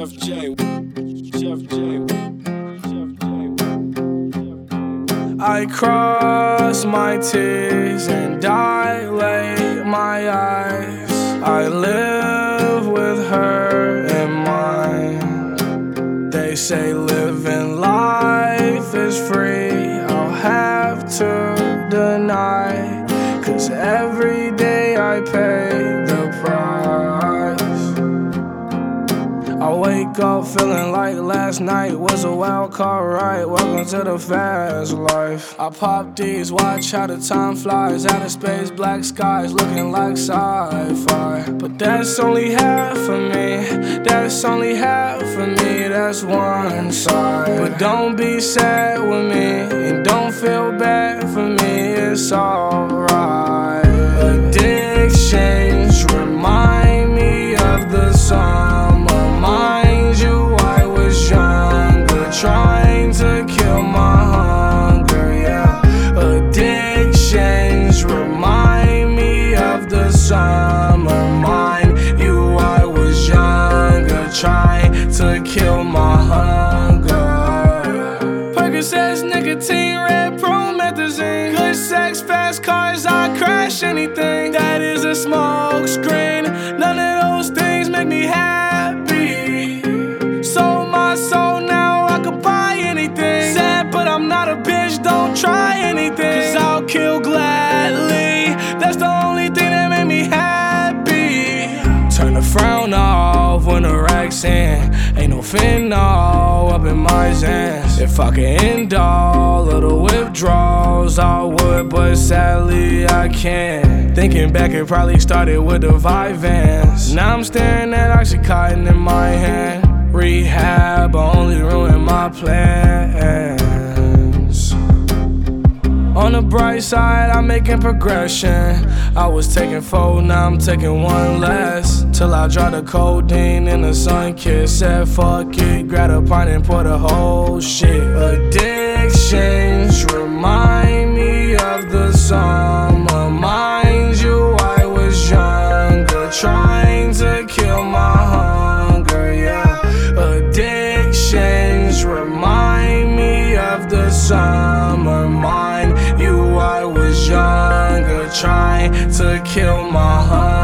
Jeff J. Jeff J. I cross my T's and dilate my eyes. I live with her in mind. They say living life is free. I'll have to deny, 'cause every day I pay the price. I wake up feeling like last night was a wild card ride. Welcome to the fast life. I pop these, watch how the time flies. Outer space, black skies, looking like sci-fi. But that's only half of me, that's only half of me, that's one side. But don't be sad with me, and don't feel bad for me, it's alright. Addictions remind me of the summer. Mind you, I was younger, trying to kill my hunger, yeah. Addictions remind me of the summer. Mind you, I was younger, trying to kill my hunger. Percocets, nicotine, red promethazine. Good sex, fast cars, I crash anything. That is a smoke screen. None of those things make me happy. Sold my soul, now I could buy anything. Sad, but I'm not a bitch, don't try anything. 'Cause I'll kill gladly, that's the only thing that made me happy. Turn the frown off when the rack's in. Ain't no fentanyl up in my zans. If I could end all of the withdrawals, I would, but sadly I can't. Thinking back, it probably started with the Vyvanse. Now I'm staring at Oxycontin in my hand. Rehab only ruined my plans. On the bright side, I'm making progression. I was taking 4, now I'm taking 1 less. Till I dry the codeine in the sun kiss. Said fuck it, grab a pint and pour the whole shit. Addictions remind me of the summer. Mind you, I was younger, trying to kill my hunger, yeah. Addictions remind me of the summer. Mind you, I was younger, trying to kill my hunger.